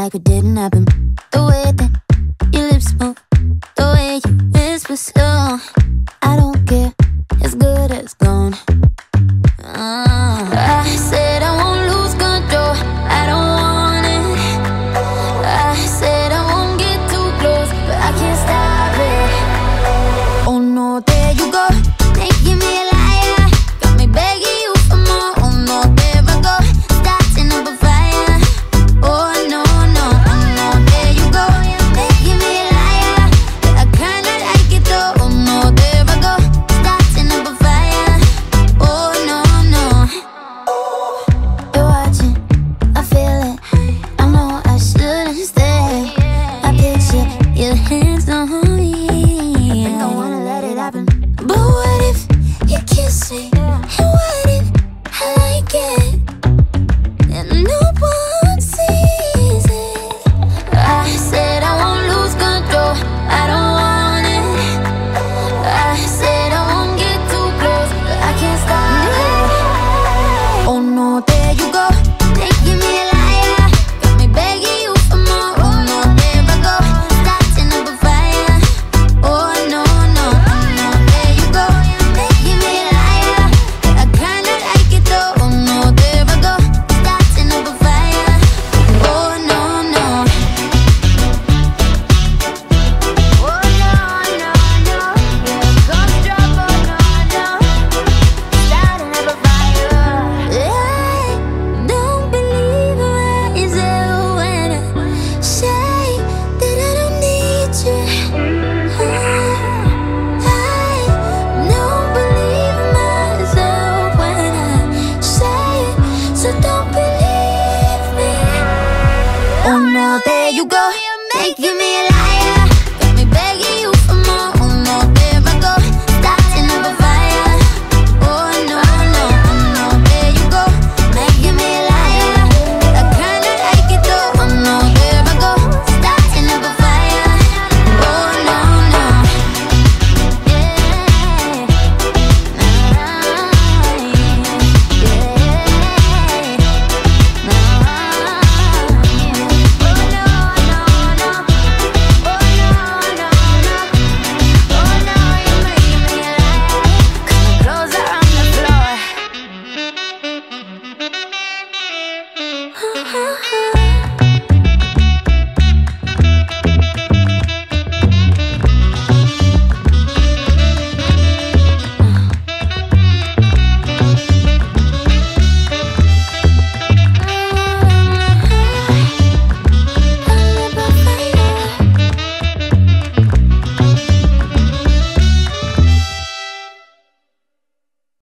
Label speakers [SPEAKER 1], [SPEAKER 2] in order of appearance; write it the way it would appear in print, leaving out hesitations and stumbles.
[SPEAKER 1] like it didn't happen. The way that your lips move, the way you whisper slow, I don't care, as good as gone. I said I won't lose control, I don't want it. I said I won't get too close, but I can't stop it. Oh no, there you go, making me a liar, got me begging you for more. Oh no, there I go, starting up a fire. Oh no, no, oh no, there you go, making me a liar, but I kinda like it though. Oh no, there I go, starting up a fire. Oh no, no. You're watching, I feel it, I know I shouldn't stay. I picture your hands on me, I don't wanna let it happen. But what if you kiss me, and what if I like it, and no one sees it? I said I won't lose control, I don't want it. I said I won't get too close, but I can't stop it. Oh no, there you go, making me a liar, got me begging you for more. Oh no, there I go, starting up a fire. Oh no, no, oh no, there you go, making me a liar, but I kinda like it though. Oh no, there I go, starting up a fire. Oh no, no. Oh no, no, no, here comes trouble. No, no, starting up a fire. I don't believe myself when I say that I don't need you. I don't believe myself when I say it, so don't believe me. Oh no, there you go, making me a liar, got me begging you for more. Oh no, there I go, starting up a fire. Oh no, no, oh no, there you go, making me a liar, I kinda like it though. Oh no, there I go, starting up a fire. Oh no, no, yeah, closer on the floor.